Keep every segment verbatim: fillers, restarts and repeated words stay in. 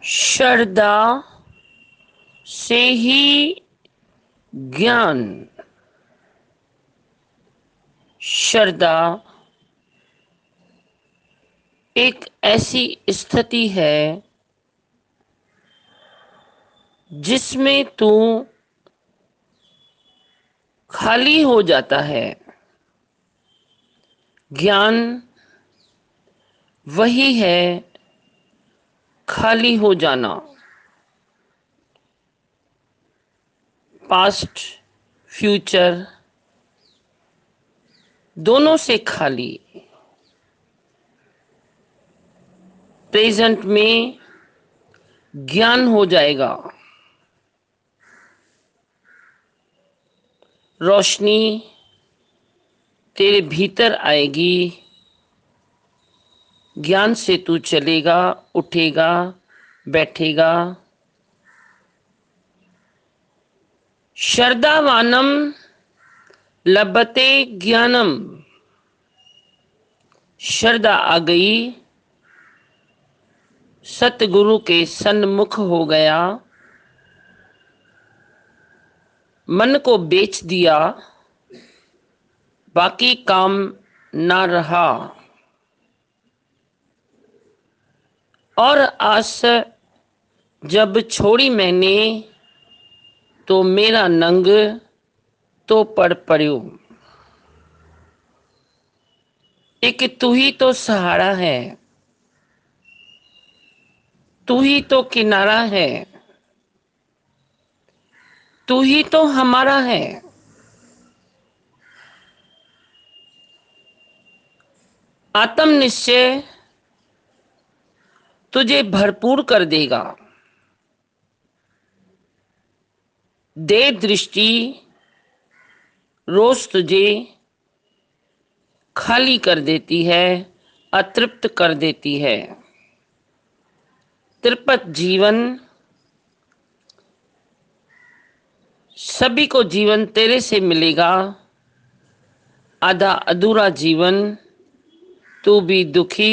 श्रद्धा से ही ज्ञान। श्रद्धा एक ऐसी स्थिति है जिसमें तू खाली हो जाता है। ज्ञान वही है खाली हो जाना। पास्ट फ्यूचर दोनों से खाली। प्रेजेंट में ज्ञान हो जाएगा। रोशनी तेरे भीतर आएगी। ज्ञान से तू चलेगा, उठेगा, बैठेगा। श्रद्धावानम लभते ज्ञानम। श्रद्धा आ गई, सतगुरु के सन्मुख हो गया, मन को बेच दिया, बाकी काम ना रहा। और आस जब छोड़ी मैंने तो मेरा नंग तो पड़ पड़ो। एक तू ही तो सहारा है, तू ही तो किनारा है, तू ही तो हमारा है। आत्म निश्चय तुझे भरपूर कर देगा। दे दृष्टि रोज तुझे खाली कर देती है, अतृप्त कर देती है। त्रिपत जीवन सभी को जीवन तेरे से मिलेगा। आधा अधूरा जीवन तू भी दुखी,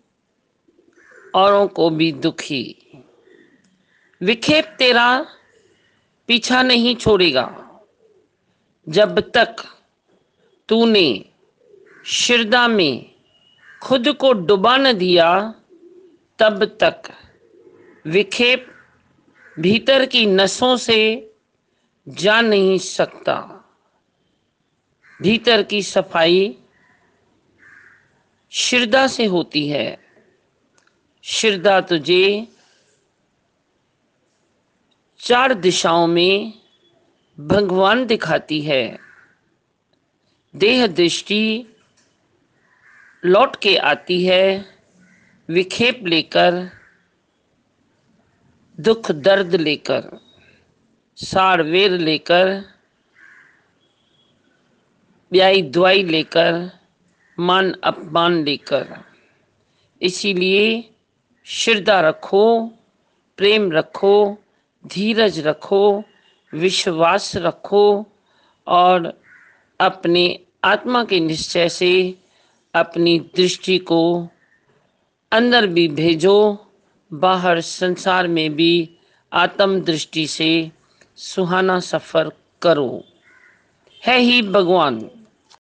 औरों को भी दुखी। विक्षेप तेरा पीछा नहीं छोड़ेगा। जब तक तूने श्रद्धा में खुद को डुबा न दिया, तब तक विक्षेप भीतर की नसों से जा नहीं सकता। भीतर की सफाई श्रद्धा से होती है। श्रद्धा तुझे चार दिशाओं में भगवान दिखाती है। देह दृष्टि लौट के आती है विक्षेप लेकर, दुख दर्द लेकर, सार वेर लेकर, ब्याई दुआई लेकर, मान अपमान लेकर। इसीलिए श्रद्धा रखो, प्रेम रखो, धीरज रखो, विश्वास रखो और अपने आत्मा के निश्चय से अपनी दृष्टि को अंदर भी भेजो, बाहर संसार में भी आत्म दृष्टि से सुहाना सफर करो। है ही भगवान।